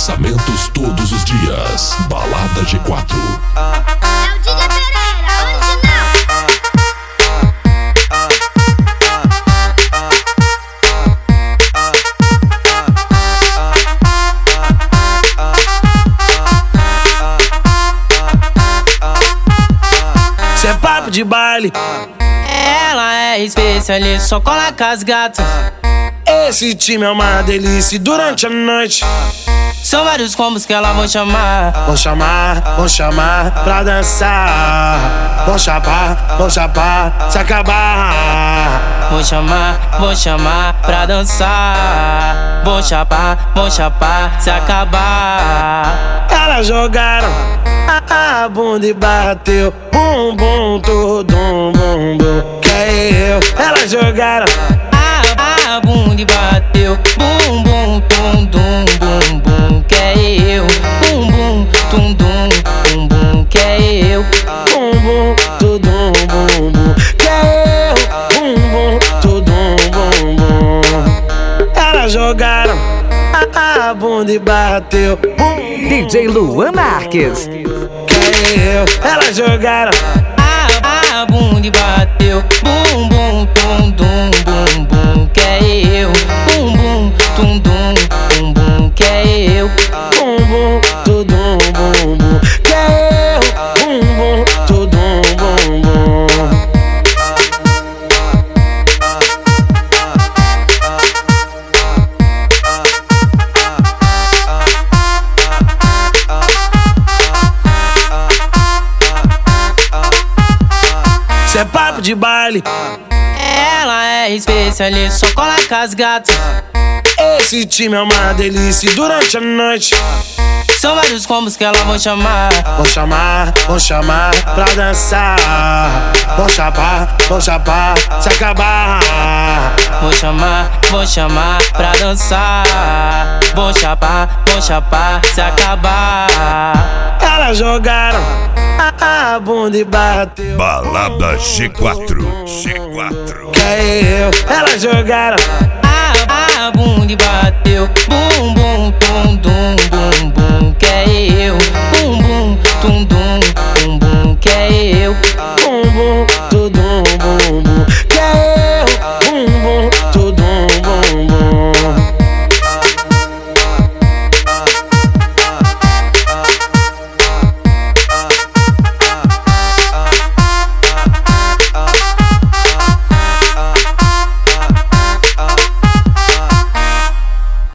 Lançamentos todos os dias. Balada G4. É o DJ Pereira, original. Cê é papo de baile. Ela é especialista, só cola com as gatas. Esse time é uma delícia durante a noite. São vários combos que ela vou chamar. Vão chamar pra dançar. Vão chapar, se acabar. Vou chamar pra dançar. Vou chapar, se acabar. Elas jogaram a bunda e bateu. Bum, bum, tudum, bum, bum. Que é eu. Elas jogaram a bunda e bateu. Bum, bum, tum, dum, bum, bum. Que é eu. Bum, bum, tum, dum, bum, bum. Que é eu. bum, bum, tudum, bum, bum. Que é eu. Bum, bum, tudum, bum, bum. Elas jogaram a bunda e bateu. DJ Luan Marques. Que é eu. Elas jogaram a bunda e bateu. Bum, bum, tum, dum, bum, bum. Que é eu. Bum, bum, tum, dum, bum, bum. Que é eu. bum, bum, tudum, bum, bum. Que é eu. Bum, bum, tudum, bum, bum. Cê é papo de baile. Ela é especialista, só cola com as gatas. Esse time é uma delícia durante a noite. São vários combos que ela vou chamar. Vão chamar pra dançar. Vão chapar, se acabar. Vou chamar pra dançar. Vou chapar, se acabar. Elas jogaram a bunda e bateu. Balada G4. Que é eu. Elas jogaram a bunda e bateu. Bum, bum, tum, dum, bum, bum. Que é eu. Bum, bum, tum, dum, bum, bum. Que é eu. bum, bum,